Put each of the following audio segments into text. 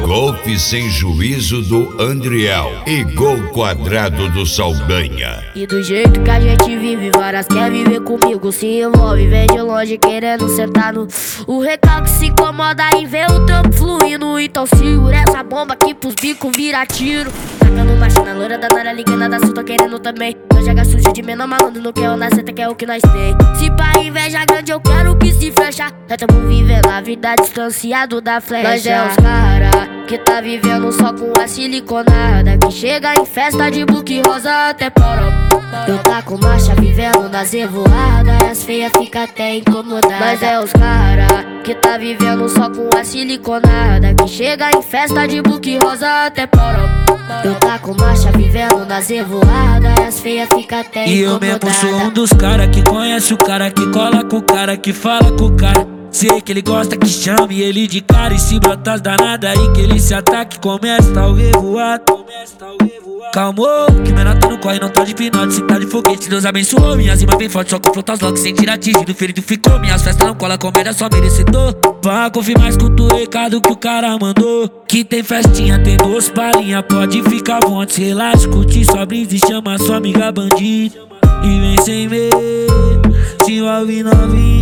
Golpe sem juízo do Andriel e gol quadrado do Saldanha. E do jeito que a gente vive, várias quer viver comigo, se envolve, vem de longe querendo sentar no. O recalque se incomoda em ver o trampo fluindo. Então segura essa bomba aqui pros bicos vira tiro. Tacando marcha loira da Nara, ligando da Sul, tô querendo também. Nós joga sujo de menor malandro, não quer o nasceta, que é o que nós tem. Se pra inveja grande eu quero que se fecha. Nós tamo vivendo a vida distanciado da flecha. Nós é os cara que tá vivendo só com a siliconada, que chega em festa de book rosa até poró. Eu tá com marcha vivendo nas revoadas, as feias fica até incomodadas. Nós é os cara que tá vivendo só com a siliconada, que chega em festa de book rosa até poró. Eu tá com marcha vivendo nas revoadas, as feias fica até incomodadas. E eu mesmo sou um dos cara que conhece o cara, que cola com o cara, que fala com o cara. Sei que ele gosta que chame ele de cara, e se brotar as danadas aí que ele se ataque, começa o revoado. Calmou, que menor tá no corre, não tá de pinote, se tá de foguete, Deus abençoou. Minhas rimas bem fortes, só confronta os locks sem tirar atingido, ferido ficou. Minhas festas não cola, comédia só merecedor. Pra confirmar, escuta o recado que o cara mandou, que tem festinha, tem doce palhinha, pode ficar à vontade, relaxa, curte sua brisa e chama sua amiga bandida. E vem sem medo, se envolve novinho.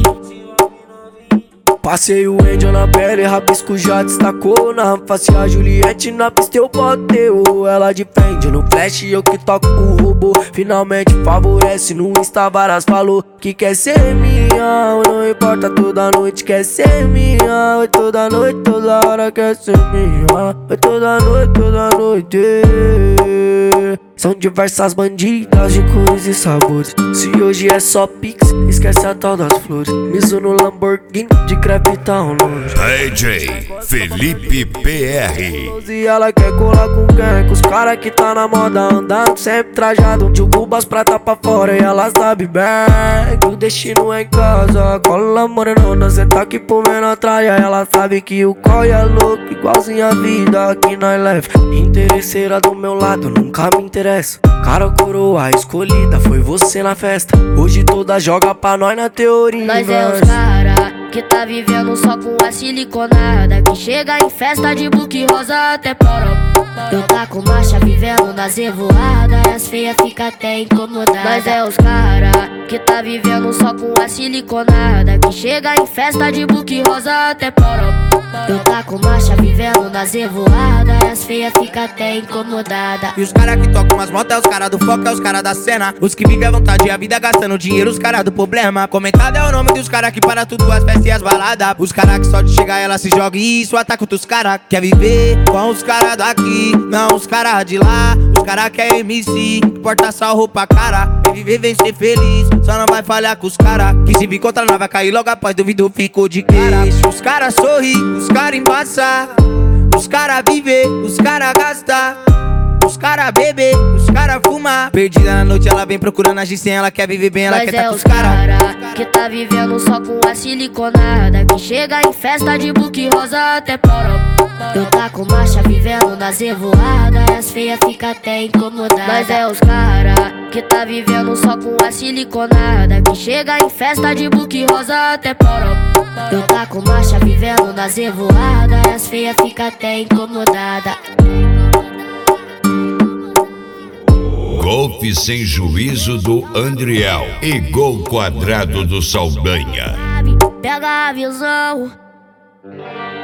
Passei o Angel na pele, rabisco já destacou. Na face a Juliette, na pista eu botei. Ela defende no flash, eu que toco o robô. Finalmente favorece, no Insta várias falou que quer ser minha. Não importa, toda noite quer ser minha. Oi, toda noite, toda hora quer ser minha. Oi, toda noite. São diversas bandidas de cores e sabores. Se hoje é só pix, esquece a tal das flores. Miso no Lamborghini, de crepe tá um longe. DJ Felipe PR. E ela quer colar com quem? Com os cara que tá na moda, andando sempre trajado. De Cubas prata pra fora e ela sabe bem que o destino é em casa. Cola morenona, cê tá aqui por menos atrás. Ela sabe que o coi é louco, igualzinho a vida que nós leva. Interesseira do meu lado, nunca me interessa. Cara, coroa escolhida, foi você na festa. Hoje toda joga pra nós na teoria. Nós é os cara que tá vivendo só com a siliconada, que chega em festa de book rosa até poró. Eu tá com marcha vivendo nas revoadas, as feias fica até incomodadas. Nós é os cara que tá vivendo só com a siliconada, que chega em festa de book rosa até poró. Eu tá com marcha vivendo nas revoadas, as feias fica até incomodada. E os cara que tocam as motos é os cara do foco, é os cara da cena. Os que vivem à vontade e a vida gastando dinheiro, os cara do problema. Comentado é o nome dos cara que para tudo, as festas e as baladas. Os cara que só de chegar ela se joga e isso ataca outros cara. Quer viver com os cara daqui, não os cara de lá. Os cara que é MC, que porta só roupa cara. Vem viver, vem ser feliz, só não vai falhar com os cara. Que se vir contra nós vai cair logo após, duvido ficou de cara. Deixa os cara sorrir, os cara embaçar. Os cara viver, os cara gastar. Os cara beber, os cara fumar. Perdida na noite, ela vem procurando agir sem, ela quer viver bem, ela nós quer é tá com os os cara que tá vivendo só com a siliconada, que chega em festa de book rosa até poró. Eu tá com marcha vivendo nas revoadas, as feias fica até incomodadas. Nós é os cara que tá vivendo só com a siliconada, que chega em festa de book rosa até poró. Eu tá com marcha vivendo nas revoadas, as feias fica até incomodada. Golpe sem juízo do Andriel e gol quadrado do Saldanha. Pega a visão.